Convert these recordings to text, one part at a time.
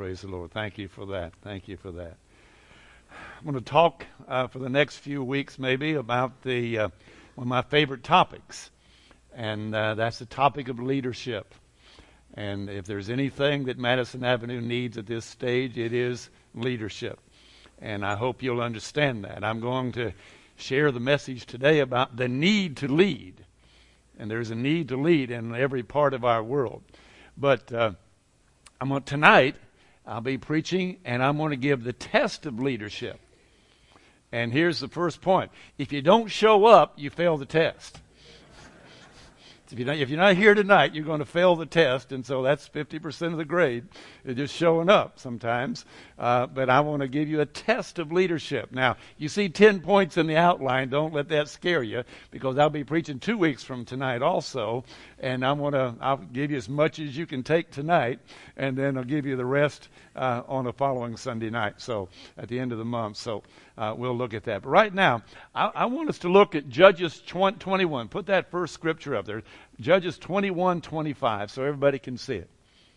Praise the Lord. Thank you for that. Thank you for that. I'm going to talk for the next few weeks maybe about one of my favorite topics, and that's the topic of leadership. And if there's anything that Madison Avenue needs at this stage, it is leadership. And I hope you'll understand that. I'm going to share the message today about the need to lead. And there's a need to lead in every part of our world. But tonight, I'll be preaching, and I'm going to give the test of leadership. And here's the first point. If you don't show up, you fail the test. If you're not here tonight, you're going to fail the test, and so that's 50% of the grade. It's just showing up sometimes. But I want to give you a test of leadership. Now, you see 10 points in the outline. Don't let that scare you, because I'll be preaching 2 weeks from tonight also, and I'll give you as much as you can take tonight, and then I'll give you the rest on the following Sunday night, so at the end of the month. So we'll look at that. But right now, I want us to look at Judges 21. Put that first scripture up there. Judges 21:25, so everybody can see it.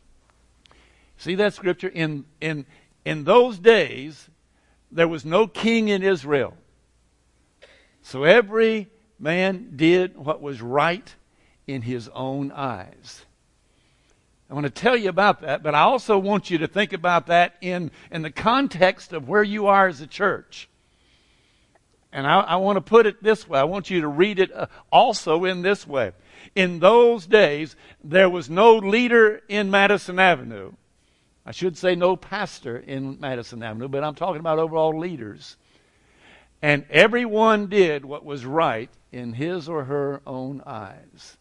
See that scripture? In those days, there was no king in Israel. So every man did what was right in his own eyes. I want to tell you about that, but I also want you to think about that in the context of where you are as a church. And I want to put it this way. I want you to read it also in this way. In those days, there was no leader in Madison Avenue. I should say no pastor in Madison Avenue, but I'm talking about overall leaders. And everyone did what was right in his or her own eyes.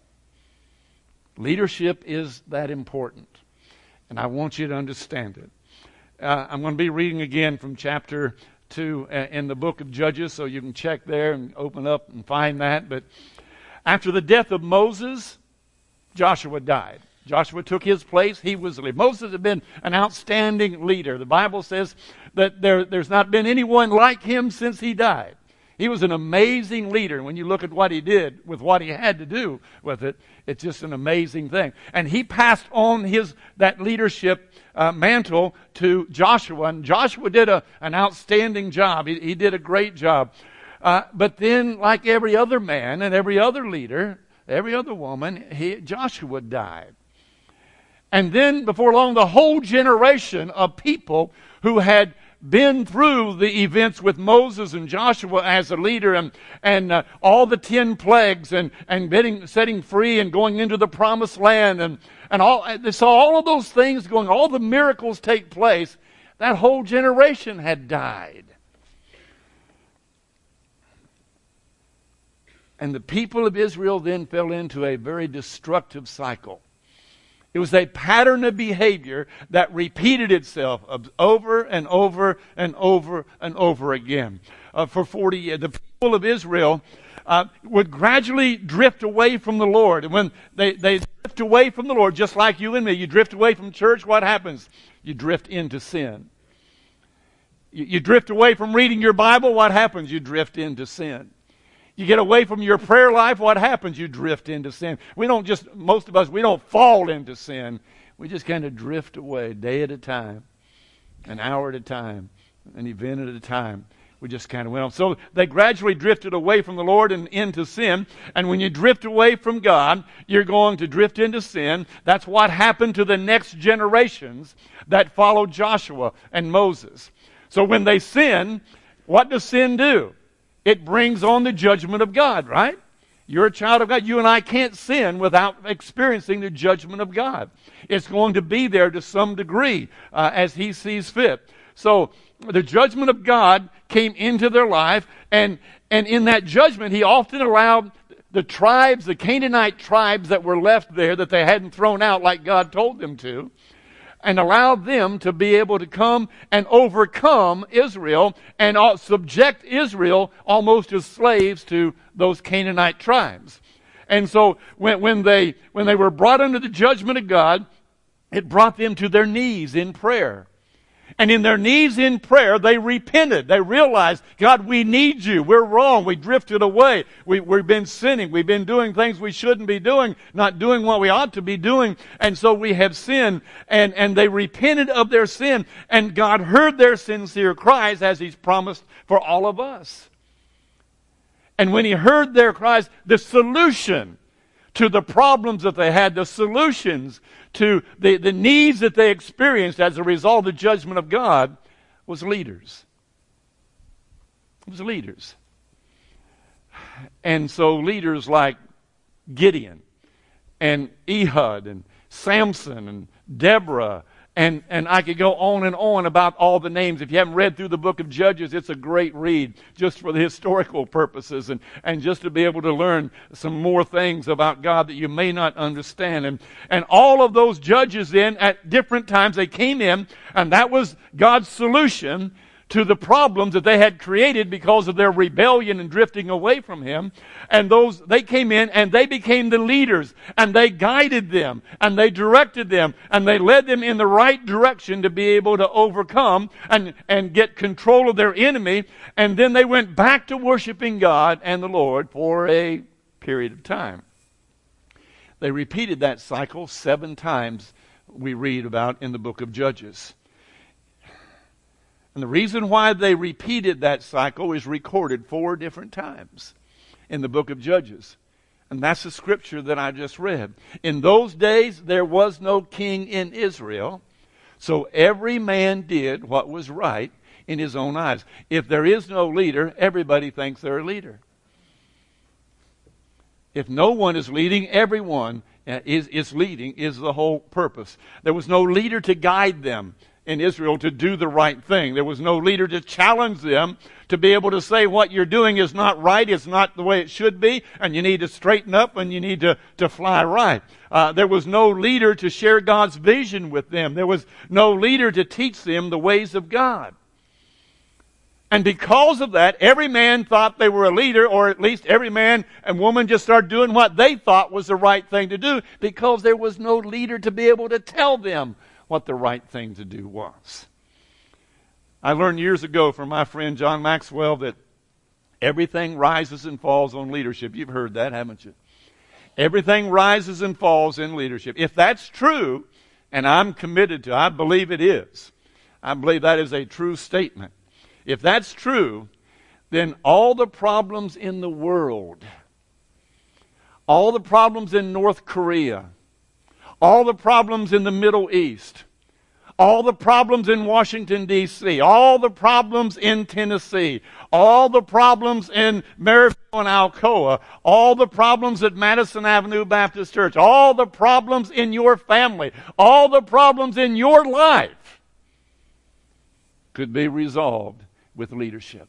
Leadership is that important, and I want you to understand it. I'm going to be reading again from chapter 2 in the book of Judges, so you can check there and open up and find that. But after the death of Moses, Joshua died. Joshua took his place. He was the leader. Moses had been an outstanding leader. The Bible says that there's not been anyone like him since he died. He was an amazing leader. When you look at what he did with what he had to do with it, it's just an amazing thing. And he passed on that leadership mantle to Joshua. And Joshua did an outstanding job. He did a great job. But then, like every other man and every other leader, every other woman, Joshua died. And then, before long, the whole generation of people who had been through the events with Moses and Joshua as a leader and all the 10 plagues and setting free and going into the promised land and they saw all of those things going, all the miracles take place. That whole generation had died. And the people of Israel then fell into a very destructive cycle. It was a pattern of behavior that repeated itself over and over and over and over again for 40 years. The people of Israel would gradually drift away from the Lord. And when they drift away from the Lord, just like you and me, you drift away from church, what happens? You drift into sin. You drift away from reading your Bible, what happens? You drift into sin. You get away from your prayer life, what happens? You drift into sin. Most of us, we don't fall into sin. We just kind of drift away day at a time, an hour at a time, an event at a time. We just kind of went on. So they gradually drifted away from the Lord and into sin. And when you drift away from God, you're going to drift into sin. That's what happened to the next generations that followed Joshua and Moses. So when they sin, what does sin do? It brings on the judgment of God, right? You're a child of God. You and I can't sin without experiencing the judgment of God. It's going to be there to some degree as He sees fit. So the judgment of God came into their life, and in that judgment, He often allowed the tribes, the Canaanite tribes that were left there that they hadn't thrown out like God told them to, and allowed them to be able to come and overcome Israel and subject Israel almost as slaves to those Canaanite tribes. And so when they were brought under the judgment of God, it brought them to their knees in prayer. And in their knees in prayer, they repented. They realized, God, we need you. We're wrong. We drifted away. We've been sinning. We've been doing things we shouldn't be doing, not doing what we ought to be doing. And so we have sinned. And they repented of their sin. And God heard their sincere cries, as He's promised for all of us. And when He heard their cries, the solution to the problems that they had, the solutions to the needs that they experienced as a result of the judgment of God, was leaders. It was leaders. And so leaders like Gideon and Ehud and Samson and Deborah, and I could go on about all the names. If you haven't read through the book of Judges, it's a great read just for the historical purposes and just to be able to learn some more things about God that you may not understand. And all of those judges then, at different times, they came in, and that was God's solution to the problems that they had created because of their rebellion and drifting away from Him. And they came in and they became the leaders, and they guided them and they directed them and they led them in the right direction to be able to overcome and get control of their enemy. And then they went back to worshiping God and the Lord for a period of time. They repeated that cycle 7 times, we read about in the book of Judges. And the reason why they repeated that cycle is recorded 4 different times in the book of Judges. And that's the scripture that I just read. In those days, there was no king in Israel, so every man did what was right in his own eyes. If there is no leader, everybody thinks they're a leader. If no one is leading, everyone is leading, is the whole purpose. There was no leader to guide them in Israel to do the right thing. There was no leader to challenge them to be able to say what you're doing is not right, it's not the way it should be, and you need to straighten up and you need to fly right. There was no leader to share God's vision with them. There was no leader to teach them the ways of God. And because of that, every man thought they were a leader, or at least every man and woman just started doing what they thought was the right thing to do, because there was no leader to be able to tell them what the right thing to do was. I learned years ago from my friend John Maxwell that everything rises and falls on leadership. You've heard that, haven't you? Everything rises and falls in leadership. If that's true, and I'm committed to, I believe it is. I believe that is a true statement. If that's true, then all the problems in the world, all the problems in North Korea, all the problems in the Middle East, all the problems in Washington, D.C., all the problems in Tennessee, all the problems in Maryville and Alcoa, all the problems at Madison Avenue Baptist Church, all the problems in your family, all the problems in your life could be resolved with leadership.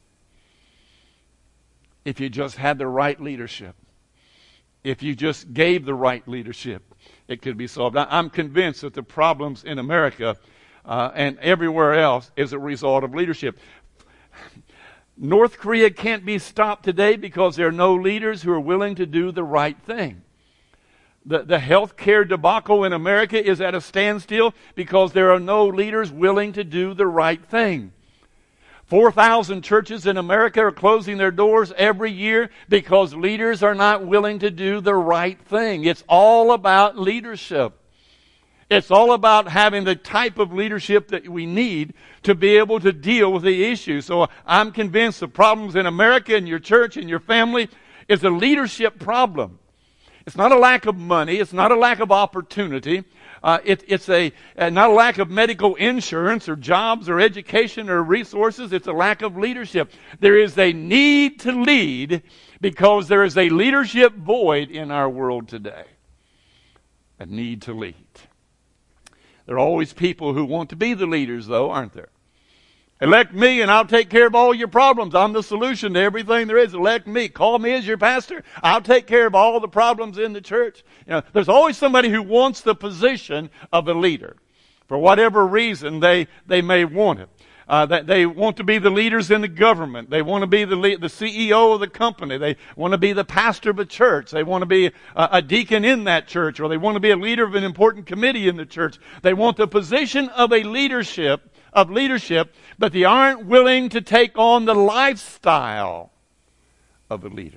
If you just had the right leadership, if you just gave the right leadership, it could be solved. I'm convinced that the problems in America and everywhere else is a result of leadership. North Korea can't be stopped today because there are no leaders who are willing to do the right thing. The health care debacle in America is at a standstill because there are no leaders willing to do the right thing. 4,000 churches in America are closing their doors every year because leaders are not willing to do the right thing. It's all about leadership. It's all about having the type of leadership that we need to be able to deal with the issue. So I'm convinced the problems in America and your church and your family is a leadership problem. It's not a lack of money. It's not a lack of opportunity. It's not a lack of medical insurance or jobs or education or resources. It's a lack of leadership. There is a need to lead because there is a leadership void in our world today. A need to lead. There are always people who want to be the leaders, though, aren't there? Elect me and I'll take care of all your problems. I'm the solution to everything there is. Elect me. Call me as your pastor. I'll take care of all the problems in the church. There's always somebody who wants the position of a leader. For whatever reason they may want it. That they want to be the leaders in the government. They want to be the CEO of the company. They want to be the pastor of a church. They want to be a deacon in that church, or they want to be a leader of an important committee in the church. They want the position of a leadership of leadership, but they aren't willing to take on the lifestyle of a leader.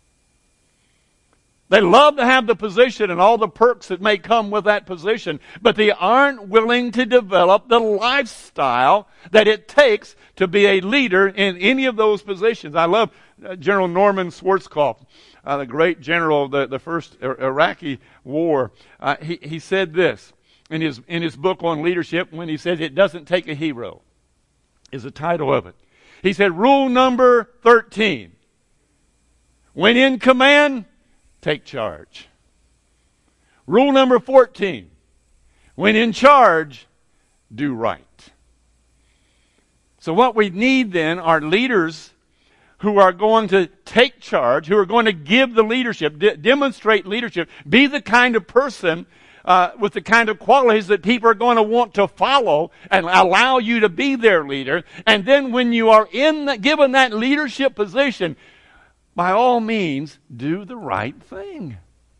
They love to have the position and all the perks that may come with that position, but they aren't willing to develop the lifestyle that it takes to be a leader in any of those positions. I love General Norman Schwarzkopf, the great general of the first Iraqi war. He said this in his book on leadership when he said, "It doesn't take a hero," is the title of it. He said, rule number 13, when in command, take charge. Rule number 14, when in charge, do right. So what we need then are leaders who are going to take charge, who are going to give the leadership, demonstrate leadership, be the kind of person with the kind of qualities that people are going to want to follow and allow you to be their leader. And then when you are given that leadership position, by all means, do the right thing.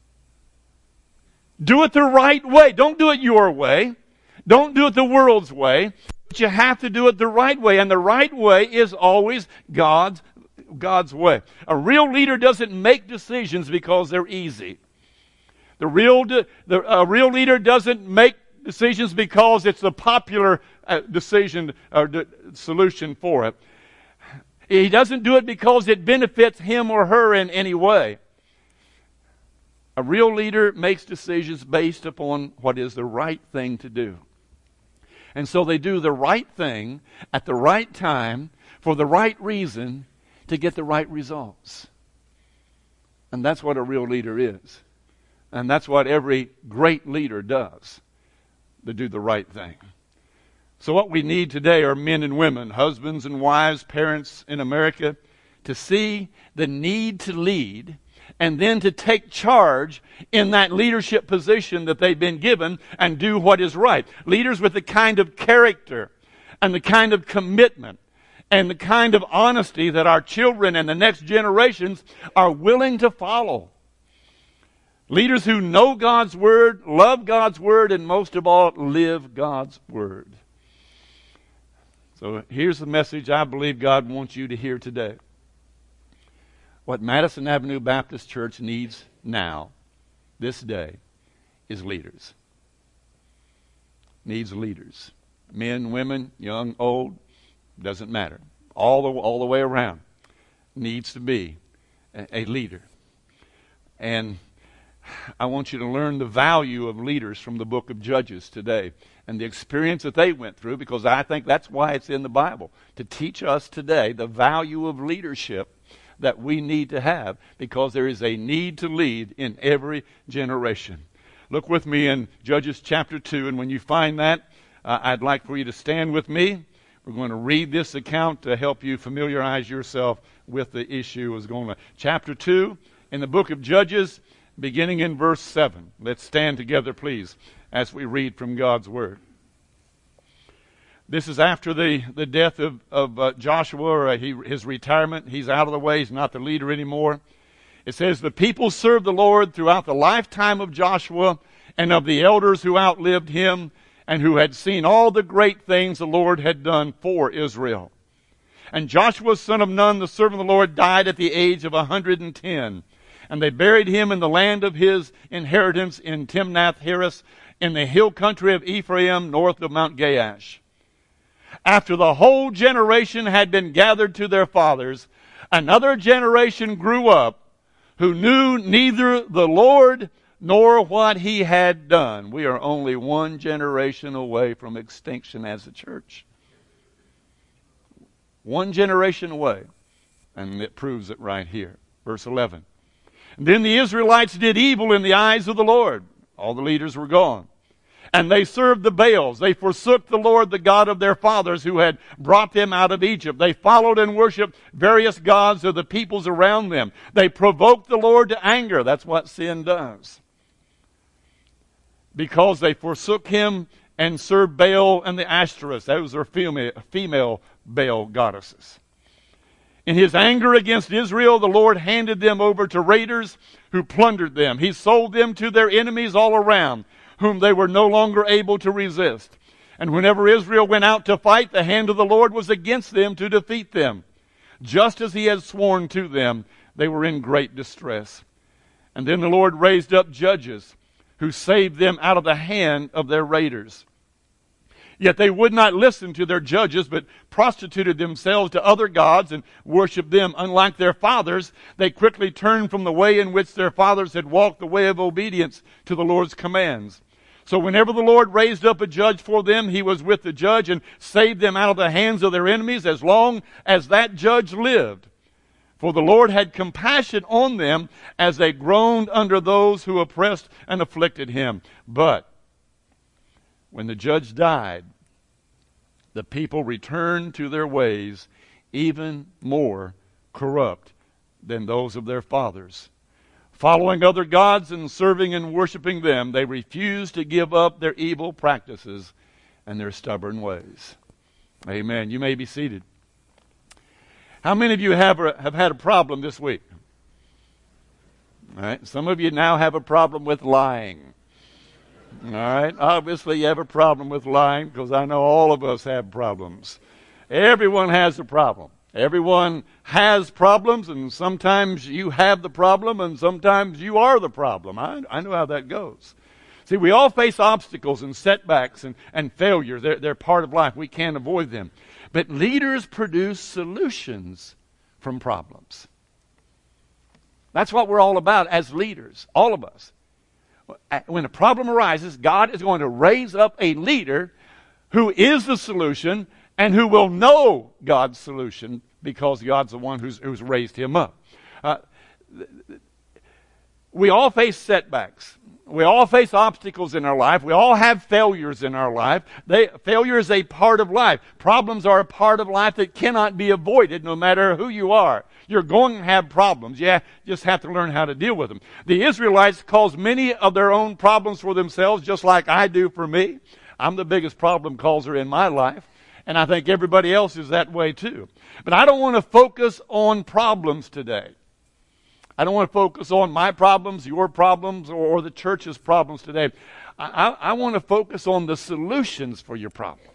Do it the right way. Don't do it your way. Don't do it the world's way. But you have to do it the right way. And the right way is always God's way. A real leader doesn't make decisions because they're easy. A real leader doesn't make decisions because it's the popular decision or solution for it. He doesn't do it because it benefits him or her in any way. A real leader makes decisions based upon what is the right thing to do. And so they do the right thing at the right time for the right reason to get the right results. And that's what a real leader is. And that's what every great leader does. They do the right thing. So what we need today are men and women, husbands and wives, parents in America, to see the need to lead and then to take charge in that leadership position that they've been given and do what is right. Leaders with the kind of character and the kind of commitment and the kind of honesty that our children and the next generations are willing to follow. Leaders who know God's Word, love God's Word, and most of all, live God's Word. So here's the message I believe God wants you to hear today. What Madison Avenue Baptist Church needs now, this day, is leaders. Needs leaders. Men, women, young, old, doesn't matter. All the way around. Needs to be a leader. And I want you to learn the value of leaders from the book of Judges today and the experience that they went through, because I think that's why it's in the Bible, to teach us today the value of leadership that we need to have, because there is a need to lead in every generation. Look with me in Judges chapter 2, and when you find that, I'd like for you to stand with me. We're going to read this account to help you familiarize yourself with the issue. Chapter 2 in the book of Judges, beginning in verse 7. Let's stand together, please, as we read from God's Word. This is after the death of Joshua, or his retirement. He's out of the way. He's not the leader anymore. It says, the people served the Lord throughout the lifetime of Joshua and of the elders who outlived him and who had seen all the great things the Lord had done for Israel. And Joshua, son of Nun, the servant of the Lord, died at the age of 110. And they buried him in the land of his inheritance in Timnath-Heres, in the hill country of Ephraim, north of Mount Gaash. After the whole generation had been gathered to their fathers, another generation grew up who knew neither the Lord nor what he had done. We are only one generation away from extinction as a church. One generation away. And it proves it right here. Verse 11. And then the Israelites did evil in the eyes of the Lord. All the leaders were gone. And they served the Baals. They forsook the Lord, the God of their fathers, who had brought them out of Egypt. They followed and worshiped various gods of the peoples around them. They provoked the Lord to anger. That's what sin does. Because they forsook him and served Baal and the Ashtoreths. Those are female Baal goddesses. In his anger against Israel, the Lord handed them over to raiders who plundered them. He sold them to their enemies all around, whom they were no longer able to resist. And whenever Israel went out to fight, the hand of the Lord was against them to defeat them. Just as he had sworn to them, they were in great distress. And then the Lord raised up judges who saved them out of the hand of their raiders. Yet they would not listen to their judges, but prostituted themselves to other gods and worshipped them. Unlike their fathers, they quickly turned from the way in which their fathers had walked, the way of obedience to the Lord's commands. So whenever the Lord raised up a judge for them, he was with the judge and saved them out of the hands of their enemies as long as that judge lived. For the Lord had compassion on them as they groaned under those who oppressed and afflicted him. But when the judge died, the people returned to their ways, even more corrupt than those of their fathers. Following other gods and serving and worshiping them, they refused to give up their evil practices and their stubborn ways. Amen. You may be seated. How many of you have had a problem this week? All right. Some of you now have a problem with lying. All right. Obviously, you have a problem with lying because I know all of us have problems. Everyone has a problem. Everyone has problems, and sometimes you have the problem, and sometimes you are the problem. I know how that goes. See, we all face obstacles and setbacks and failures. They're part of life. We can't avoid them. But leaders produce solutions from problems. That's what we're all about as leaders, all of us. When a problem arises, God is going to raise up a leader who is the solution and who will know God's solution because God's the one who's raised him up. We all face setbacks. We all face obstacles in our life. We all have failures in our life. Failure is a part of life. Problems are a part of life that cannot be avoided no matter who you are. You're going to have problems. You just have to learn how to deal with them. The Israelites caused many of their own problems for themselves, just like I do for me. I'm the biggest problem causer in my life, and I think everybody else is that way too. But I don't want to focus on problems today. I don't want to focus on my problems, your problems, or the church's problems today. I want to focus on the solutions for your problem.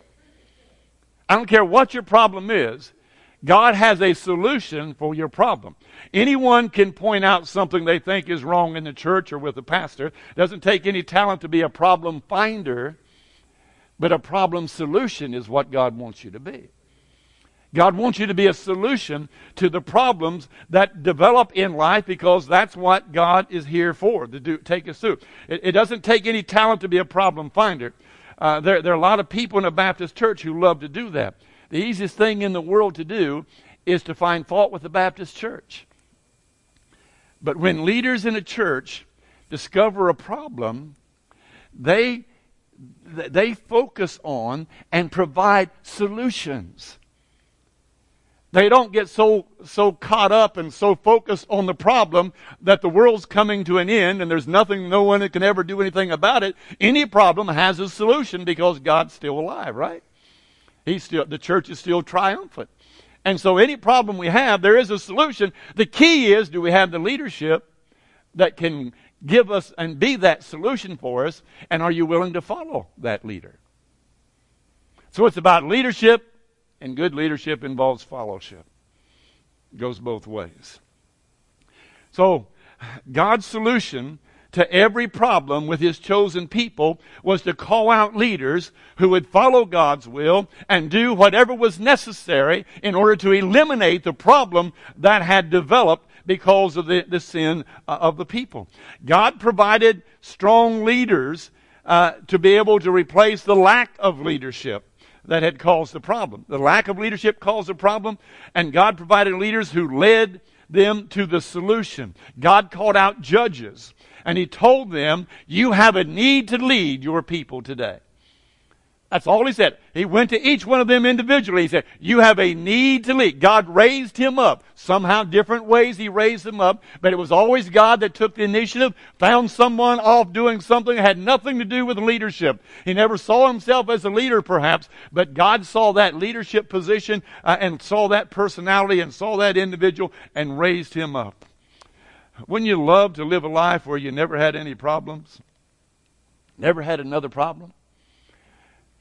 I don't care what your problem is. God has a solution for your problem. Anyone can point out something they think is wrong in the church or with the pastor. It doesn't take any talent to be a problem finder, but a problem solution is what God wants you to be. God wants you to be a solution to the problems that develop in life because that's what God is here for, to take us through. It doesn't take any talent to be a problem finder. There are a lot of people in a Baptist church who love to do that. The easiest thing in the world to do is to find fault with the Baptist church. But when leaders in a church discover a problem, they focus on and provide solutions. They don't get so caught up and so focused on the problem that the world's coming to an end and there's no one that can ever do anything about it. Any problem has a solution because God's still alive, right? The church is still triumphant. And so any problem we have, there is a solution. The key is, do we have the leadership that can give us and be that solution for us, and are you willing to follow that leader? So it's about leadership, and good leadership involves fellowship. It goes both ways. So God's solution to every problem with his chosen people was to call out leaders who would follow God's will and do whatever was necessary in order to eliminate the problem that had developed because of the sin of the people. God provided strong leaders to be able to replace the lack of leadership that had caused the problem. The lack of leadership caused the problem, and God provided leaders who led them to the solution. God called out judges, and he told them, you have a need to lead your people today. That's all he said. He went to each one of them individually. He said, you have a need to lead. God raised him up. Somehow different ways he raised him up, but it was always God that took the initiative, found someone off doing something that had nothing to do with leadership. He never saw himself as a leader perhaps, but God saw that leadership position and saw that personality and saw that individual and raised him up. Wouldn't you love to live a life where you never had any problems? Never had another problem?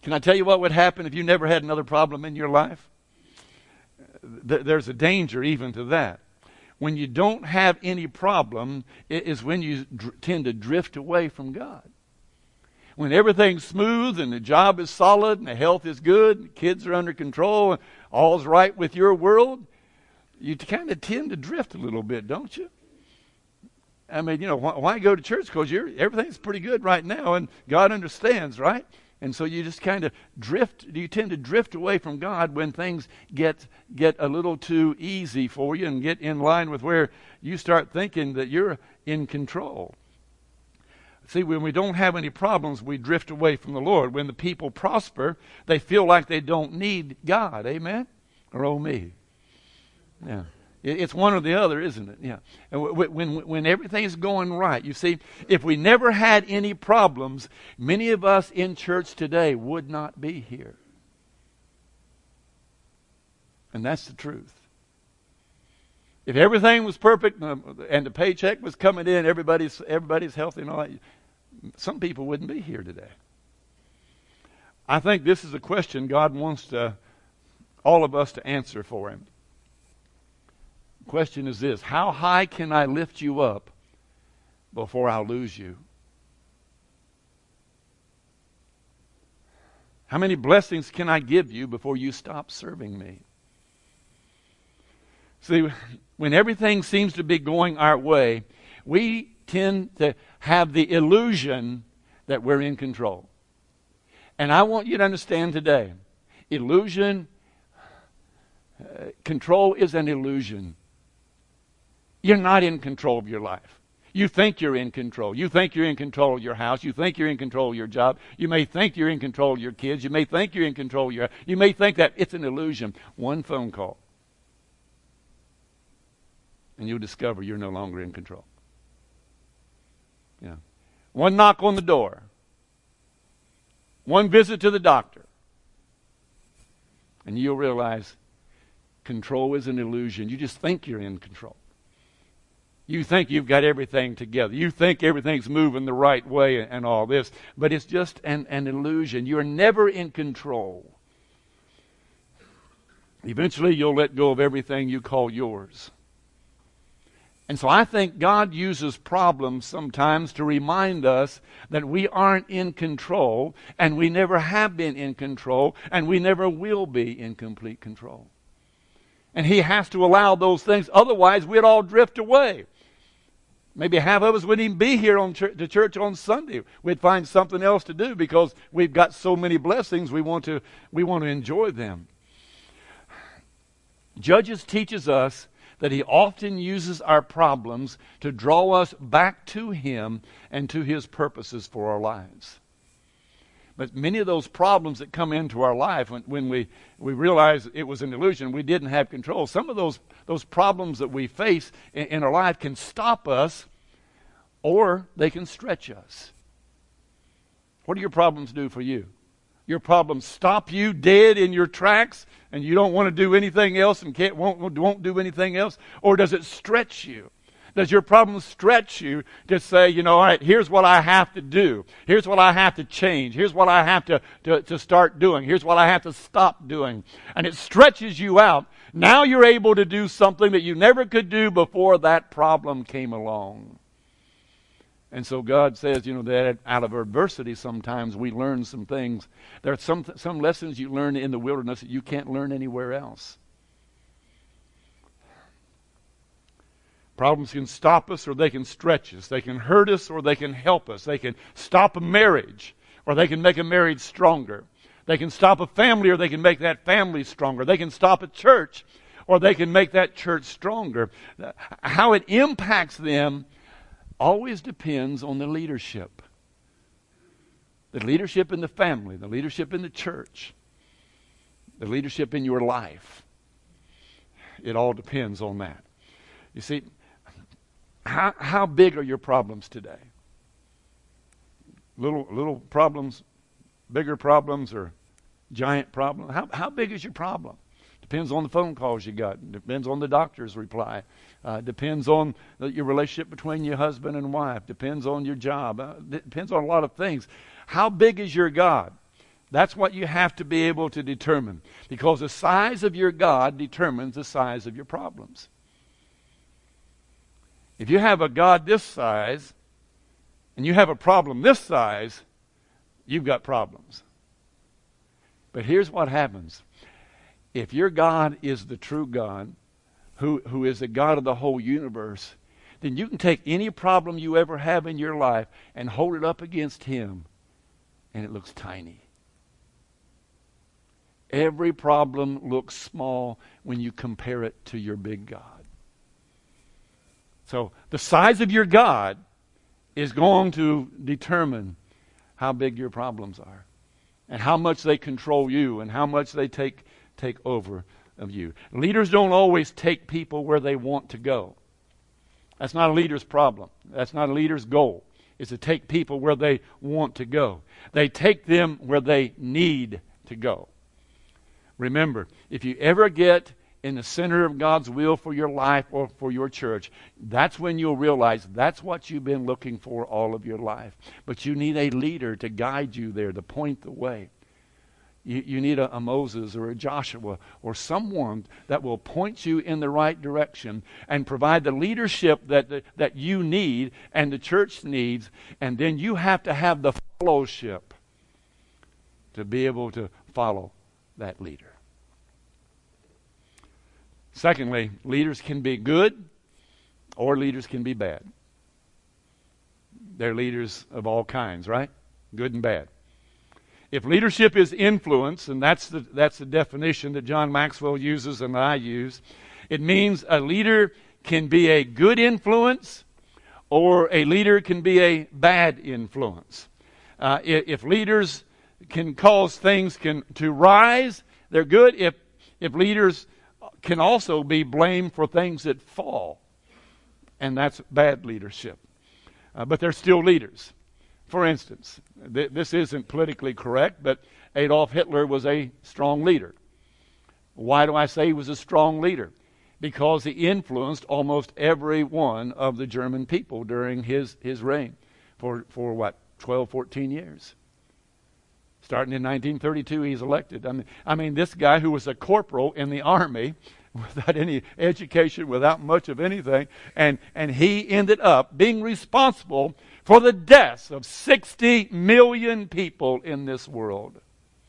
Can I tell you what would happen if you never had another problem in your life? There's a danger even to that. When you don't have any problem, it is when you tend to drift away from God. When everything's smooth and the job is solid and the health is good, and the kids are under control and all's right with your world, you kind of tend to drift a little bit, don't you? I mean, why go to church? Because everything's pretty good right now, and God understands, right? And so you just kind of you tend to drift away from God when things get a little too easy for you and get in line with where you start thinking that you're in control. See, when we don't have any problems, we drift away from the Lord. When the people prosper, they feel like they don't need God. Amen? Or oh me. Yeah. It's one or the other, isn't it? Yeah. And when everything's going right, you see, if we never had any problems, many of us in church today would not be here. And that's the truth. If everything was perfect and the paycheck was coming in, everybody's healthy and all that, some people wouldn't be here today. I think this is a question God wants all of us to answer for Him. The question is this: how high can I lift you up before I lose you? How many blessings can I give you before you stop serving me? See, when everything seems to be going our way, we tend to have the illusion that we're in control. And I want you to understand today, control is an illusion. You're not in control of your life. You think you're in control. You think you're in control of your house. You think you're in control of your job. You may think you're in control of your kids. You may think you're in control of you may think that it's an illusion. One phone call, and you'll discover you're no longer in control. Yeah. One knock on the door. One visit to the doctor. And you'll realize control is an illusion. You just think you're in control. You think you've got everything together. You think everything's moving the right way and all this. But it's just an illusion. You're never in control. Eventually you'll let go of everything you call yours. And so I think God uses problems sometimes to remind us that we aren't in control, and we never have been in control, and we never will be in complete control. And He has to allow those things, otherwise we'd all drift away. Maybe half of us wouldn't even be here to church on Sunday. We'd find something else to do because we've got so many blessings, we want to enjoy them. Judges teaches us that He often uses our problems to draw us back to Him and to His purposes for our lives. But many of those problems that come into our life, when we realize it was an illusion, we didn't have control, some of those problems that we face in our life can stop us, or they can stretch us. What do your problems do for you? Your problems stop you dead in your tracks, and you don't want to do anything else and won't do anything else? Or does it stretch you? Does your problem stretch you to say, all right, here's what I have to do. Here's what I have to change. Here's what I have to start doing. Here's what I have to stop doing. And it stretches you out. Now you're able to do something that you never could do before that problem came along. And so God says, that out of adversity sometimes we learn some things. There are some lessons you learn in the wilderness that you can't learn anywhere else. Problems can stop us or they can stretch us. They can hurt us or they can help us. They can stop a marriage or they can make a marriage stronger. They can stop a family or they can make that family stronger. They can stop a church or they can make that church stronger. How it impacts them always depends on the leadership. The leadership in the family, the leadership in the church, the leadership in your life. It all depends on that. You see, how big are your problems today? Little problems, bigger problems, or giant problems? How big is your problem? Depends on the phone calls you got. Depends on the doctor's reply. Depends on your relationship between your husband and wife. Depends on your job. Depends on a lot of things. How big is your God? That's what you have to be able to determine. Because the size of your God determines the size of your problems. If you have a God this size, and you have a problem this size, you've got problems. But here's what happens. If your God is the true God, who is the God of the whole universe, then you can take any problem you ever have in your life and hold it up against Him, and it looks tiny. Every problem looks small when you compare it to your big God. So the size of your God is going to determine how big your problems are, and how much they control you, and how much they take over of you. Leaders don't always take people where they want to go. That's not a leader's problem. That's not a leader's goal, is to take people where they want to go. They take them where they need to go. Remember, if you ever get in the center of God's will for your life or for your church, that's when you'll realize that's what you've been looking for all of your life. But you need a leader to guide you there, to point the way. You need a Moses or a Joshua or someone that will point you in the right direction and provide the leadership that you need and the church needs. And then you have to have the fellowship to be able to follow that leader. Secondly, leaders can be good or leaders can be bad. They're leaders of all kinds, right? Good and bad. If leadership is influence, and that's the definition that John Maxwell uses and that I use, it means a leader can be a good influence or a leader can be a bad influence. If leaders can cause things to rise, they're good. If leaders can also be blamed for things that fall, and that's bad leadership. But they're still leaders. For instance, this isn't politically correct, but Adolf Hitler was a strong leader. Why do I say he was a strong leader? Because he influenced almost every one of the German people during his reign for 12, 14 years. Starting in 1932, he's elected. I mean, this guy who was a corporal in the army without any education, without much of anything, and he ended up being responsible for the deaths of 60 million people in this world.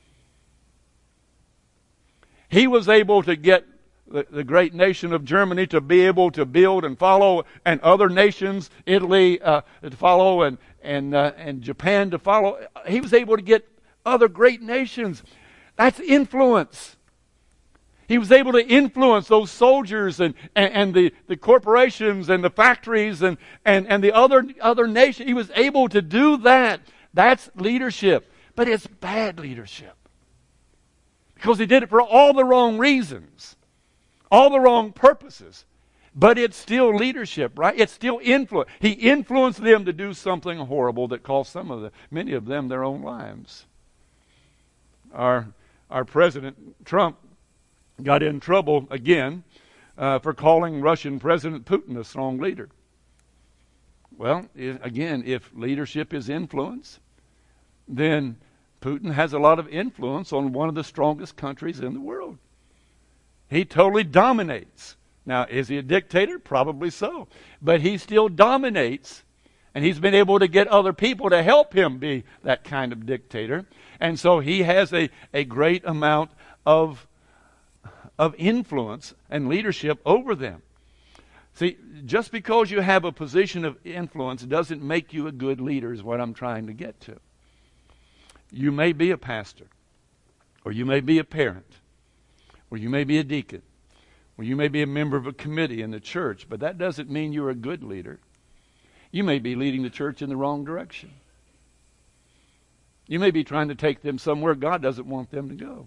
He was able to get the great nation of Germany to be able to build and follow, and other nations, Italy to follow, and Japan to follow. He was able to get other great nations. That's influence. He was able to influence those soldiers and the corporations and the factories and the other nations. He was able to do that. That's leadership. But it's bad leadership. Because he did it for all the wrong reasons. All the wrong purposes. But it's still leadership, right? It's still influence. He influenced them to do something horrible that cost many of them their own lives. Our President Trump got in trouble again for calling Russian President Putin a strong leader. Well, again, if leadership is influence, then Putin has a lot of influence on one of the strongest countries in the world. He totally dominates. Now, is he a dictator? Probably so. But he still dominates, and he's been able to get other people to help him be that kind of dictator. And so he has a great amount of influence and leadership over them. See, just because you have a position of influence doesn't make you a good leader, is what I'm trying to get to. You may be a pastor, or you may be a parent, or you may be a deacon, or you may be a member of a committee in the church, but that doesn't mean you're a good leader. You may be leading the church in the wrong direction. You may be trying to take them somewhere God doesn't want them to go.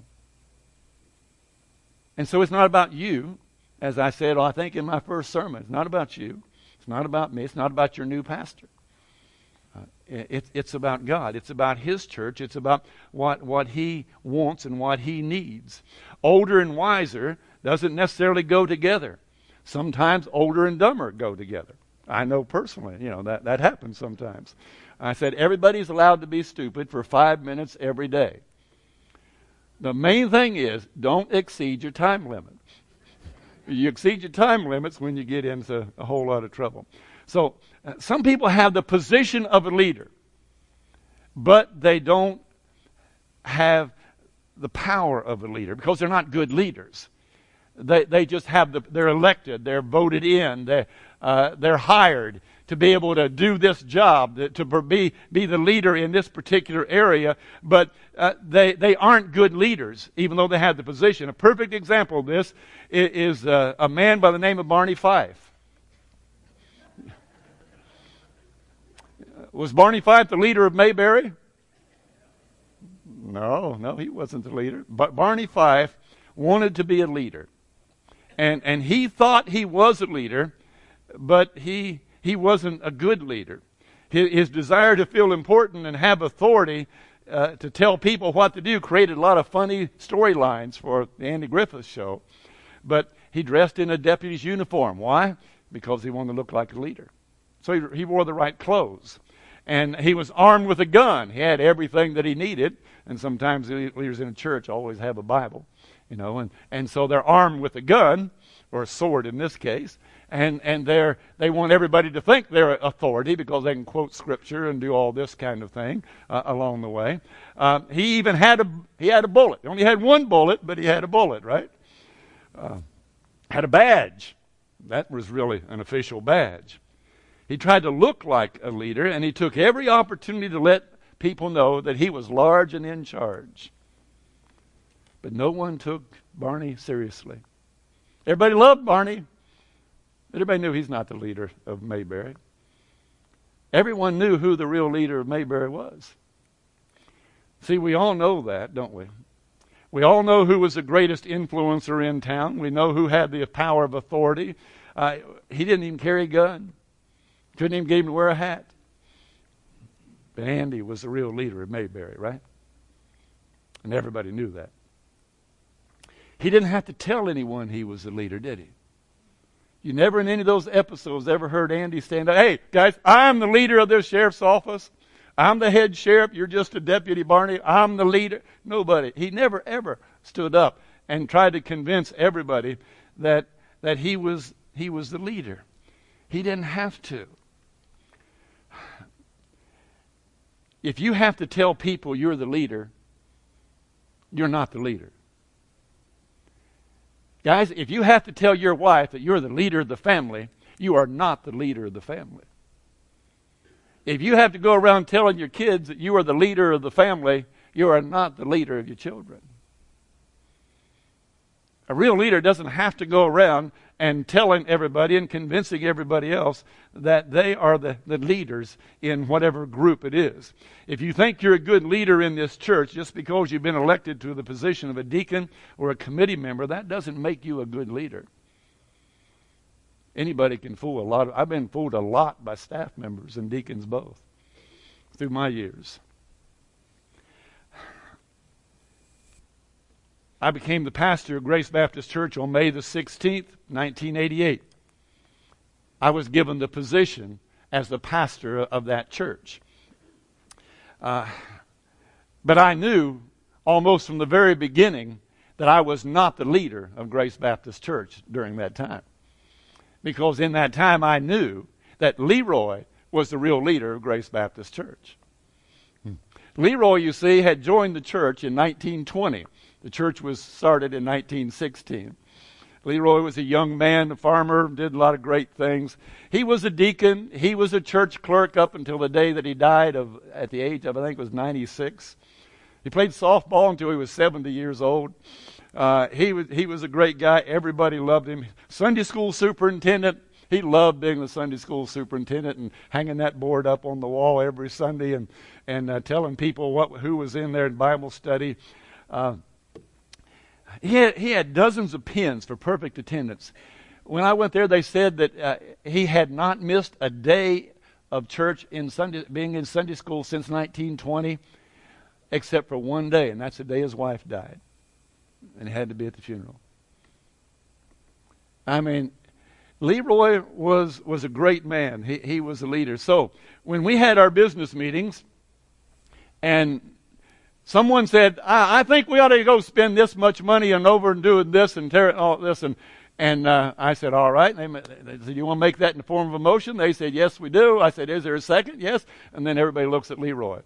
And so it's not about you, as I said, I think in my first sermon. It's not about you. It's not about me. It's not about your new pastor. It's about God. It's about His church. It's about what He wants and what He needs. Older and wiser doesn't necessarily go together. Sometimes older and dumber go together. I know personally, that happens sometimes. I said, everybody's allowed to be stupid for 5 minutes every day. The main thing is don't exceed your time limit. You exceed your time limits when you get into a whole lot of trouble. So some people have the position of a leader, but they don't have the power of a leader because they're not good leaders. They just have they're elected, they're voted in, they're hired to be able to do this job, to be the leader in this particular area, but they aren't good leaders, even though they have the position. A perfect example of this is a man by the name of Barney Fife. Was Barney Fife the leader of Mayberry? No, he wasn't the leader. But Barney Fife wanted to be a leader. And he thought he was a leader, but he wasn't a good leader. His desire to feel important and have authority to tell people what to do created a lot of funny storylines for the Andy Griffith Show. But he dressed in a deputy's uniform. Why? Because he wanted to look like a leader. So he wore the right clothes. And he was armed with a gun. He had everything that he needed. And sometimes the leaders in a church always have a Bible, and so they're armed with a gun, or a sword in this case, and they want everybody to think they're authority because they can quote scripture and do all this kind of thing along the way. He even had a bullet. He only had one bullet, but he had a bullet, right? Had a badge. That was really an official badge. He tried to look like a leader, and he took every opportunity to let people know that he was large and in charge. But no one took Barney seriously. Everybody loved Barney. Everybody knew he's not the leader of Mayberry. Everyone knew who the real leader of Mayberry was. See, we all know that, don't we? We all know who was the greatest influencer in town. We know who had the power of authority. He didn't even carry a gun. Couldn't even get him to wear a hat. But Andy was the real leader of Mayberry, right? And everybody knew that. He didn't have to tell anyone he was the leader, did he? You never in any of those episodes ever heard Andy stand up, "Hey, guys, I'm the leader of this sheriff's office. I'm the head sheriff. You're just a deputy, Barney. I'm the leader." Nobody. He never, ever stood up and tried to convince everybody that he was the leader. He didn't have to. If you have to tell people you're the leader, you're not the leader. Guys, if you have to tell your wife that you're the leader of the family, you are not the leader of the family. If you have to go around telling your kids that you are the leader of the family, you are not the leader of your children. A real leader doesn't have to go around and telling everybody and convincing everybody else that they are the leaders in whatever group it is. If you think you're a good leader in this church just because you've been elected to the position of a deacon or a committee member, that doesn't make you a good leader. Anybody can fool a lot. I've been fooled a lot by staff members and deacons both through my years. I became the pastor of Grace Baptist Church on May the 16th, 1988. I was given the position as the pastor of that church. But I knew almost from the very beginning that I was not the leader of Grace Baptist Church during that time. Because in that time I knew that Leroy was the real leader of Grace Baptist Church. Leroy, you see, had joined the church in 1920. The church was started in 1916. Leroy was a young man, a farmer, did a lot of great things. He was a deacon. He was a church clerk up until the day that he died at the age of, I think it was 96. He played softball until he was 70 years old. He was a great guy. Everybody loved him. Sunday school superintendent. He loved being the Sunday school superintendent and hanging that board up on the wall every Sunday and telling people who was in there in Bible study. He had dozens of pins for perfect attendance. When I went there, they said that he had not missed a day of church being in Sunday school since 1920, except for one day, and that's the day his wife died, and he had to be at the funeral. I mean, Leroy was a great man. He was a leader. So when we had our business meetings, and Someone said, I think we ought to go spend this much money and over and doing this and tearing all this. And I said, all right. They said, you want to make that in the form of a motion? They said, yes, we do. I said, is there a second? Yes. And then everybody looks at Leroy.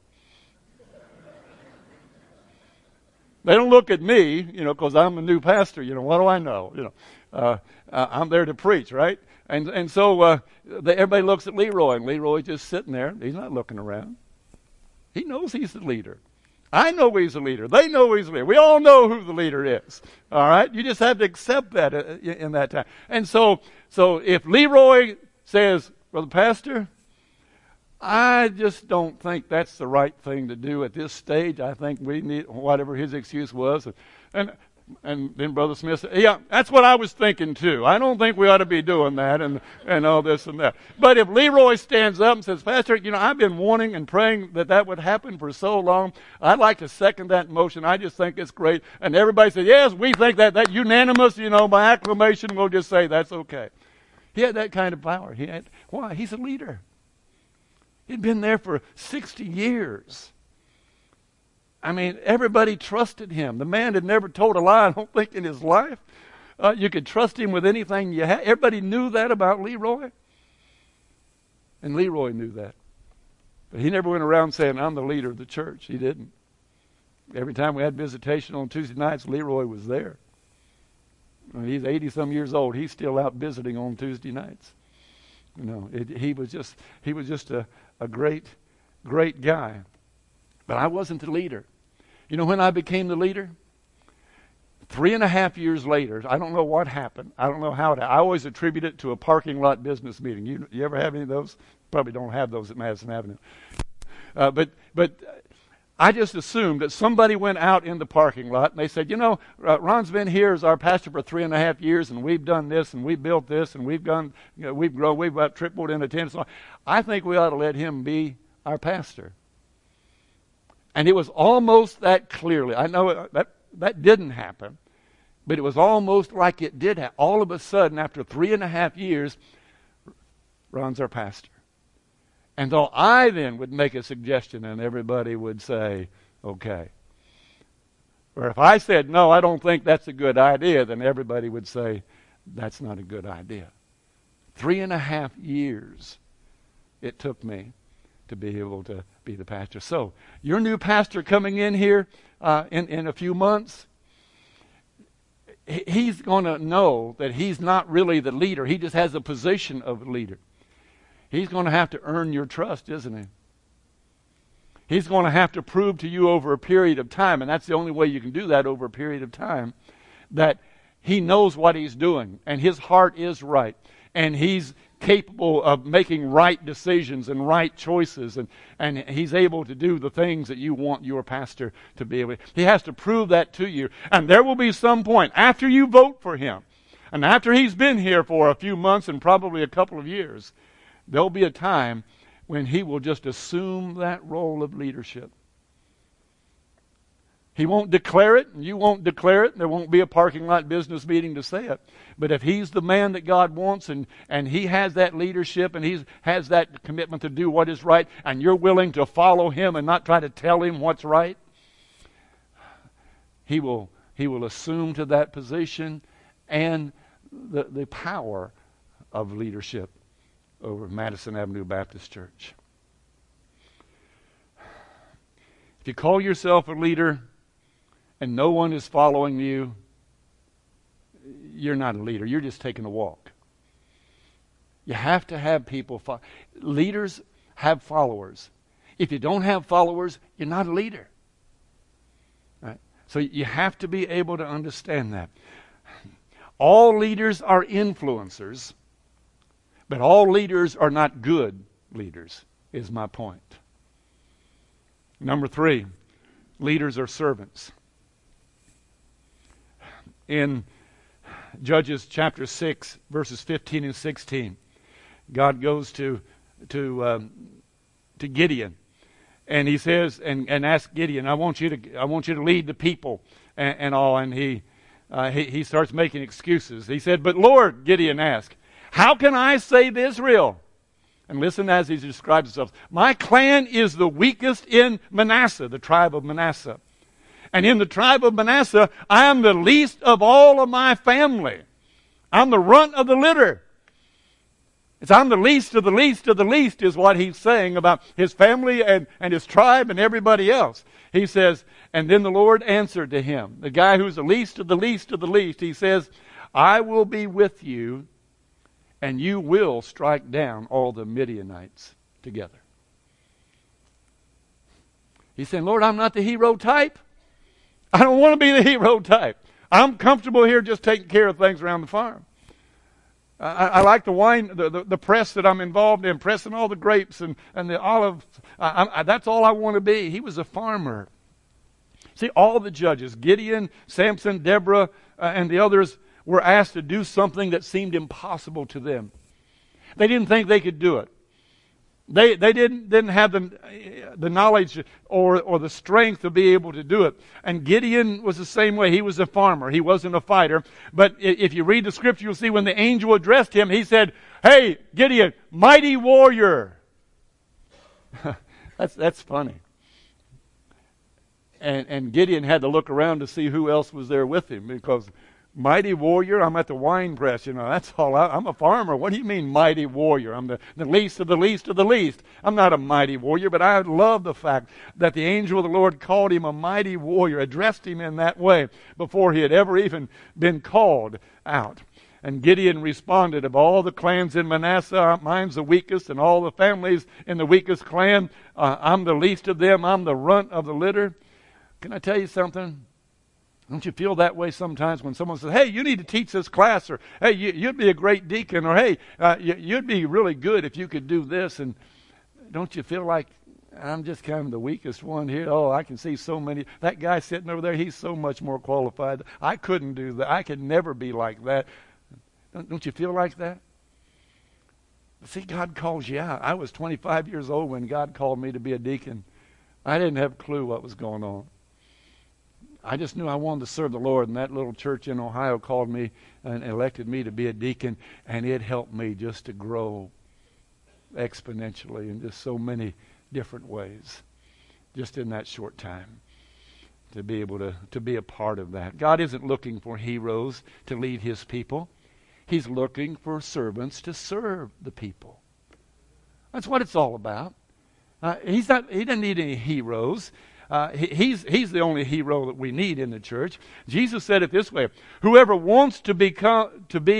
They don't look at me, because I'm a new pastor. What do I know? I'm there to preach, right? And so everybody looks at Leroy, and Leroy's just sitting there. He's not looking around. He knows he's the leader. I know he's the leader. They know he's the leader. We all know who the leader is. All right? You just have to accept that in that time. And so if Leroy says, Brother Pastor, I just don't think that's the right thing to do at this stage. I think we need, whatever his excuse was. And then Brother Smith said, yeah, that's what I was thinking too. I don't think we ought to be doing that and all this and that. But if Leroy stands up and says, Pastor, I've been wanting and praying that would happen for so long. I'd like to second that motion. I just think it's great. And everybody said, yes, we think that unanimous, by acclamation, we'll just say that's okay. He had that kind of power. Why? He's a leader. He'd been there for 60 years. I mean, everybody trusted him. The man had never told a lie, I don't think, in his life. You could trust him with anything you had. Everybody knew that about Leroy. And Leroy knew that. But he never went around saying, I'm the leader of the church. He didn't. Every time we had visitation on Tuesday nights, Leroy was there. He's 80-some years old. He's still out visiting on Tuesday nights. He was just a great, great guy. But I wasn't the leader. When I became the leader? 3.5 years later, I don't know what happened. I don't know how it happened. I always attribute it to a parking lot business meeting. You ever have any of those? Probably don't have those at Madison Avenue. But I just assumed that somebody went out in the parking lot and they said, Ron's been here as our pastor for 3.5 years, and we've done this and we've built this and we've grown, we've about tripled in attendance. I think we ought to let him be our pastor. And it was almost that clearly. I know that didn't happen, but it was almost like it did happen. All of a sudden, after 3.5 years, Ron's our pastor. And so I then would make a suggestion and everybody would say, okay. Or if I said, no, I don't think that's a good idea, then everybody would say, that's not a good idea. 3.5 years it took me to be able to be the pastor. So, your new pastor coming in here in a few months, he's going to know that he's not really the leader. He just has a position of leader. He's going to have to earn your trust, isn't he? He's going to have to prove to you over a period of time, and that's the only way you can do that over a period of time, that he knows what he's doing, and his heart is right, and he's capable of making right decisions and right choices, and he's able to do the things that you want your pastor to be able to. He has to prove that to you. And there will be some point after you vote for him, and after he's been here for a few months and probably a couple of years, there'll be a time when he will just assume that role of leadership. He won't declare it, and you won't declare it, and there won't be a parking lot business meeting to say it. But if he's the man that God wants, and he has that leadership, and he has that commitment to do what is right, and you're willing to follow him and not try to tell him what's right, he will assume to that position and the power of leadership over Madison Avenue Baptist Church. If you call yourself a leader and no one is following you, you're not a leader. You're just taking a walk. You have to have people follow. Leaders have followers. If you don't have followers, you're not a leader. Right? So you have to be able to understand that. All leaders are influencers, but all leaders are not good leaders, is my point. Number 3, leaders are servants. In Judges chapter 6, verses 15 and 16, God goes to Gideon, and he says, and asks Gideon, I want you to lead the people and all. And he starts making excuses. He said, but Lord, Gideon asked, how can I save Israel? And listen as he describes himself. My clan is the weakest in Manasseh, the tribe of Manasseh. And in the tribe of Manasseh, I am the least of all of my family. I'm the runt of the litter. I'm the least of the least of the least is what he's saying about his family and his tribe and everybody else. He says, and then the Lord answered to him, the guy who's the least of the least of the least, he says, I will be with you, and you will strike down all the Midianites together. He's saying, Lord, I'm not the hero type. I don't want to be the hero type. I'm comfortable here just taking care of things around the farm. I like the wine, the press that I'm involved in, pressing all the grapes and the olives. That's all I want to be. He was a farmer. See, all the judges, Gideon, Samson, Deborah, and the others were asked to do something that seemed impossible to them. They didn't think they could do it. They didn't have the knowledge or the strength to be able to do it. And Gideon was the same way. He was a farmer. He wasn't a fighter. But if you read the scripture, you'll see when the angel addressed him, he said, hey, Gideon, mighty warrior. That's funny. And Gideon had to look around to see who else was there with him, because mighty warrior, I'm at the wine press, that's all. I'm a farmer. What do you mean mighty warrior? I'm the least of the least of the least. I'm not a mighty warrior, but I love the fact that the angel of the Lord called him a mighty warrior, addressed him in that way before he had ever even been called out. And Gideon responded, of all the clans in Manasseh, mine's the weakest, and all the families in the weakest clan, I'm the least of them. I'm the runt of the litter. Can I tell you something? Don't you feel that way sometimes when someone says, hey, you need to teach this class, or hey, you'd be a great deacon, or hey, you'd be really good if you could do this, and don't you feel like I'm just kind of the weakest one here? Oh, I can see so many. That guy sitting over there, he's so much more qualified. I couldn't do that. I could never be like that. Don't you feel like that? See, God calls you out. I was 25 years old when God called me to be a deacon. I didn't have a clue what was going on. I just knew I wanted to serve the Lord, and that little church in Ohio called me and elected me to be a deacon, and it helped me just to grow exponentially in just so many different ways, just in that short time, to be able to be a part of that. God isn't looking for heroes to lead his people. He's looking for servants to serve the people. That's what it's all about. He doesn't need any heroes. He's the only hero that we need in the church. Jesus said it this way: whoever wants to become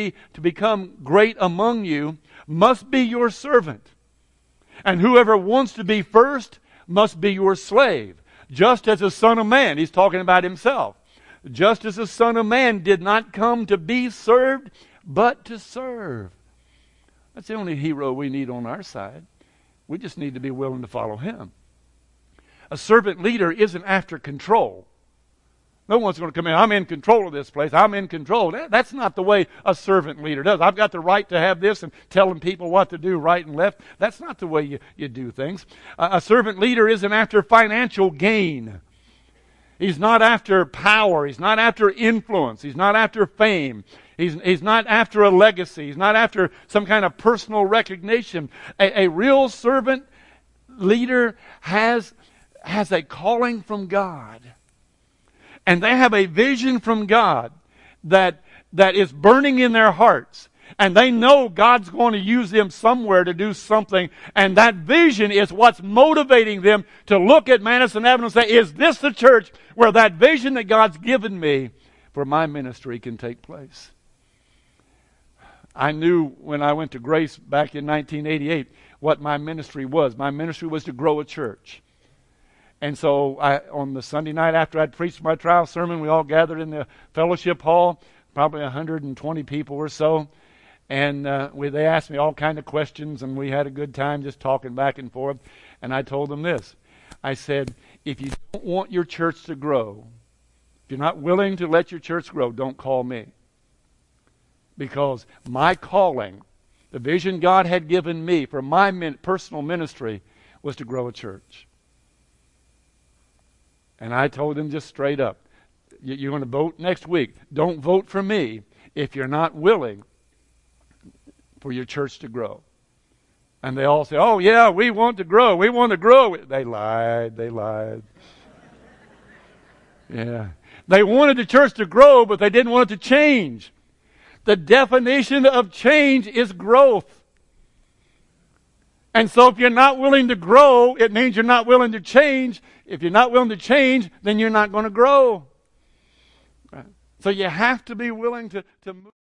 great among you must be your servant, and whoever wants to be first must be your slave. Just as the Son of Man, he's talking about himself, just as the Son of Man did not come to be served, but to serve. That's the only hero we need on our side. We just need to be willing to follow him. A servant leader isn't after control. No one's going to come in, I'm in control of this place, I'm in control. That's not the way a servant leader does. I've got the right to have this and telling people what to do right and left. That's not the way you do things. A servant leader isn't after financial gain. He's not after power. He's not after influence. He's not after fame. He's not after a legacy. He's not after some kind of personal recognition. A real servant leader has a calling from God. And they have a vision from God that is burning in their hearts. And they know God's going to use them somewhere to do something. And that vision is what's motivating them to look at Madison Avenue and say, is this the church where that vision that God's given me for my ministry can take place? I knew when I went to Grace back in 1988 what my ministry was. My ministry was to grow a church. And so on the Sunday night after I'd preached my trial sermon, we all gathered in the fellowship hall, probably 120 people or so. And they asked me all kind of questions, and we had a good time just talking back and forth. And I told them this. I said, if you don't want your church to grow, if you're not willing to let your church grow, don't call me. Because my calling, the vision God had given me for my personal ministry, was to grow a church. And I told them just straight up, you're going to vote next week. Don't vote for me if you're not willing for your church to grow. And they all say, oh yeah, we want to grow. We want to grow. They lied. Yeah. They wanted the church to grow, but they didn't want it to change. The definition of change is growth. And so if you're not willing to grow, it means you're not willing to change. If you're not willing to change, then you're not going to grow. So you have to be willing to move.